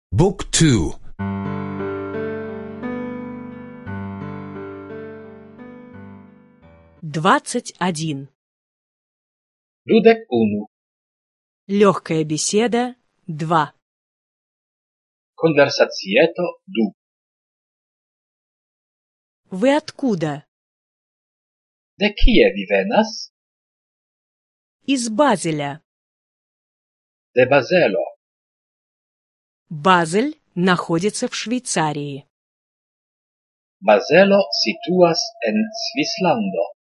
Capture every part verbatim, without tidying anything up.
Book two. Двадцать один. Dudek unu. Легкая беседа. Два. Conversacieto du. Вы откуда? De kie vi venas? Из Базеля. De Bazelo. Базель находится в Швейцарии. Bazelo situas en Svislando.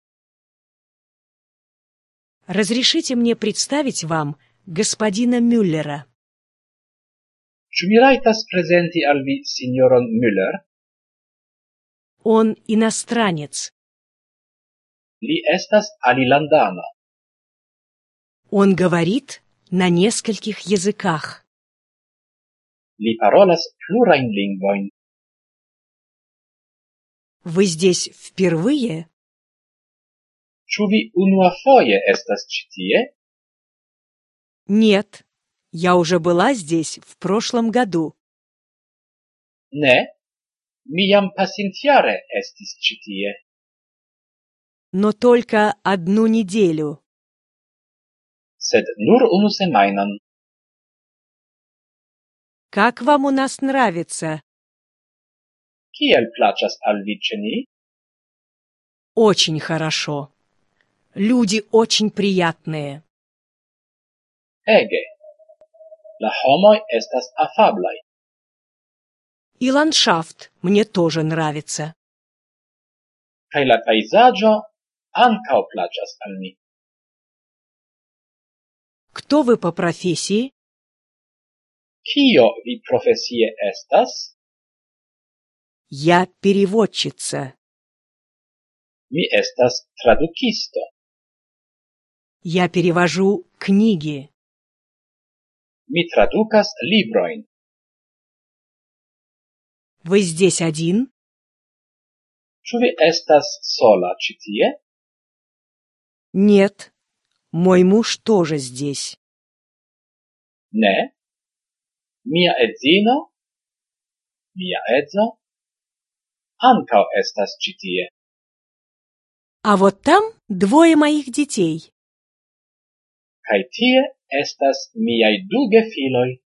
Разрешите мне представить вам господина Мюллера. Ĉu mi rajtas prezenti al vi signoron Müller? Он иностранец. Li estas alilandano. Он говорит на нескольких языках. Li parolas plurajn lingvojn. Вы здесь впервые? Ĉu vi unuafoje estas ĉi tie? Нет, я уже была здесь в прошлом году. Ne, mi jam pasintjare estis ĉi tie. Но только одну неделю. Sed nur unu semajnon. Как вам у нас нравится? Kiel plaĉas al vi ĉe ni? Очень хорошо. Люди очень приятные. Ege. La homoj estas afablaj. И ландшафт мне тоже нравится. Kaj la pejzaĝo ankaŭ plaĉas al mi. Кто вы по профессии? Kio vi profesie estas? Я переводчица. Mi estas tradukisto. Я перевожу книги. Mi tradukas librojn. Вы здесь один? Ĉu vi estas sola ĉi tie? Нет, мой муж тоже здесь. Ne. Mia edzino, mia edzo, ankaŭ estas ĉi tie. А вот там двое моих детей. Kaj tie estas miaj du gefiloj.